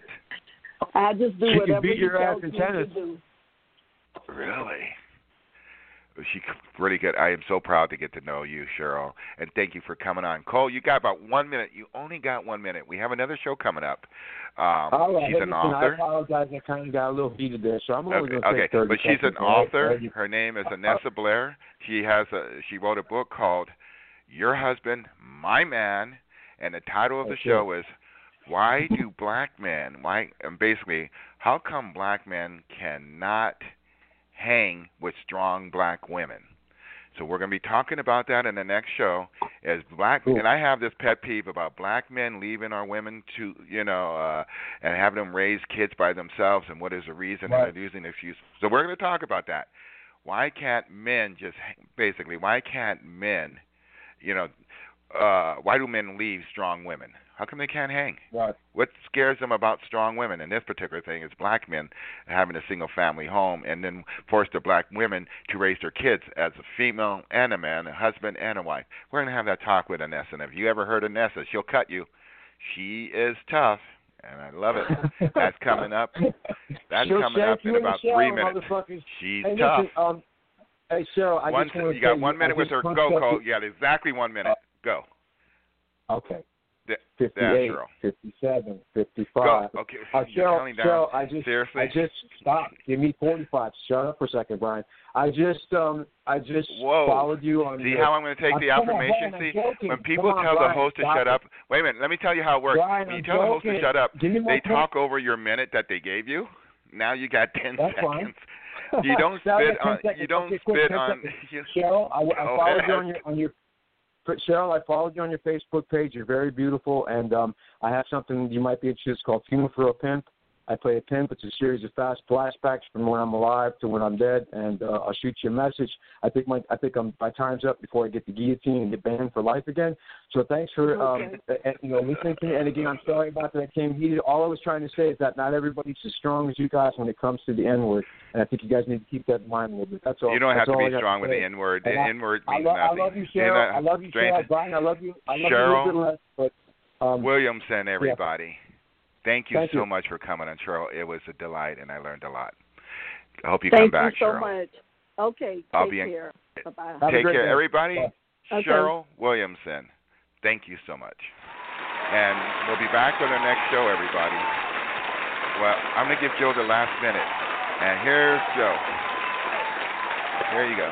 I just do she whatever can beat your ass in me tennis. to do. Really? She's pretty good. I am so proud to get to know you, Cheryl, and thank you for coming on. Cole, you got about one minute. You only got one minute. We have another show coming up. Um, All right, she's an author. I apologize. I kind of got a little heated there, so I'm only okay, going to take okay. thirty But she's seconds. an author. Her name is Anessa Blair. She has a. She wrote a book called Your Husband, My Man, and the title of the okay. show is Why Do Black Men? Why? And basically, how come black men cannot hang with strong black women? So we're going to be talking about that in the next show. As black, cool. And I have this pet peeve about black men leaving our women to, you know, uh, and having them raise kids by themselves, and what is the reason, right. And they're using excuse. So we're going to talk about that. Why can't men just, basically, why can't men, you know, uh, why do men leave strong women? How come they can't hang? Right. What scares them about strong women? And this particular thing is black men having a single-family home and then force the black women to raise their kids as a female and a man, a husband and a wife. We're going to have that talk with Anessa. And if you ever heard Anessa, she'll cut you. She is tough, and I love it. That's coming up. That's she'll coming up in about Cheryl, three minutes. She's hey, tough. Listen, um, hey, Cheryl, I one, just want to You got say, one minute with her. Go, Cole. You got exactly one minute. Go. Okay. fifty-eight, yeah, fifty-seven, fifty-five. Go. Okay, uh, Cheryl, Cheryl, I just, Seriously? I just stop. Give me forty-five. Shut up for a second, Brian. I just, um, I just Whoa. followed you on. See your, how I'm going to take I'm the affirmation? on, See, joking. when people on, tell Brian, the host to stop shut it. up, wait a minute. Let me tell you how it works. Brian, when you I'm tell the host to joking. shut up, Give me they point. talk over your minute that they gave you. Now you got ten That's seconds. Fine. You don't spit on. You don't okay, quick, spit on. You, Cheryl, I, I go followed ahead. you on your on your. Cheryl, I followed you on your Facebook page. You're very beautiful, and um, I have something you might be interested in. It's called Funeral for a Pimp. I play a pimp. It's a series of fast flashbacks from when I'm alive to when I'm dead, and uh, I'll shoot you a message. I think my I think I'm, my time's up before I get the guillotine and get banned for life again. So thanks for um, uh, you know listening to me. And again, I'm sorry about that. I came heated. All I was trying to say is that not everybody's as strong as you guys when it comes to the N word, and I think you guys need to keep that in mind a little bit. That's all. You don't That's have to be to strong to with the N word. The N word I, means I, nothing. I love you, Cheryl. I love you, Cheryl. Brian, I love you. I love Cheryl, you a little bit less, but um, Williamson, everybody. Yeah. Thank you Thank so you. much for coming on, Cheryl. It was a delight, and I learned a lot. I hope you Thank come back, you so Cheryl. much. Okay, I'll take be in, care. Bye-bye. Take care, day. everybody. Okay. Cheryl Williamson, thank you so much. And we'll be back on the next show, everybody. Well, I'm going to give Joe the last minute. And here's Joe. Here you go.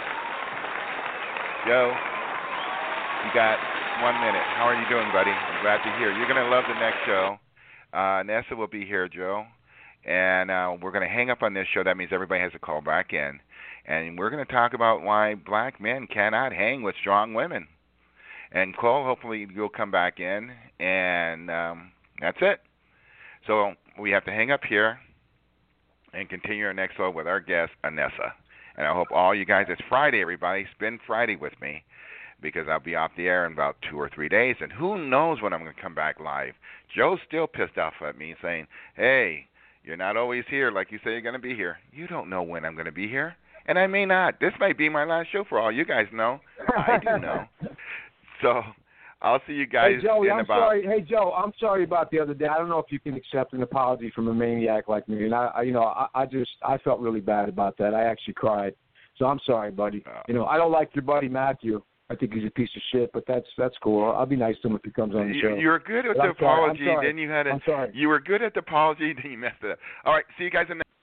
Joe, you got one minute. How are you doing, buddy? I'm glad to hear. You're going to love the next show. Uh, Nessa will be here, Joe. And uh, we're going to hang up on this show. That means everybody has to call back in. And we're going to talk about why black men cannot hang with strong women. And Cole, hopefully you'll come back in. And um, that's it. So we have to hang up here and continue our next show with our guest, Anessa. And I hope all you guys, it's Friday, everybody. Spend Friday with me, because I'll be off the air in about two or three days. And who knows when I'm going to come back live. Joe's still pissed off at me saying, hey, you're not always here like you say you're going to be here. You don't know when I'm going to be here. And I may not. This might be my last show for all you guys know. I do know. So I'll see you guys Hey, Joey, in I'm about. sorry. Hey, Joe, I'm sorry about the other day. I don't know if you can accept an apology from a maniac like me. And I, I you know, I, I just, I felt really bad about that. I actually cried. So I'm sorry, buddy. Uh, you know, I don't like your buddy Matthew. I think he's a piece of shit, but that's that's cool. I'll be nice to him if he comes on the show. You were good with But the I'm sorry, apology, I'm sorry. then you had a. I'm sorry. You were good at the apology, then you messed it up. All right, see you guys in the.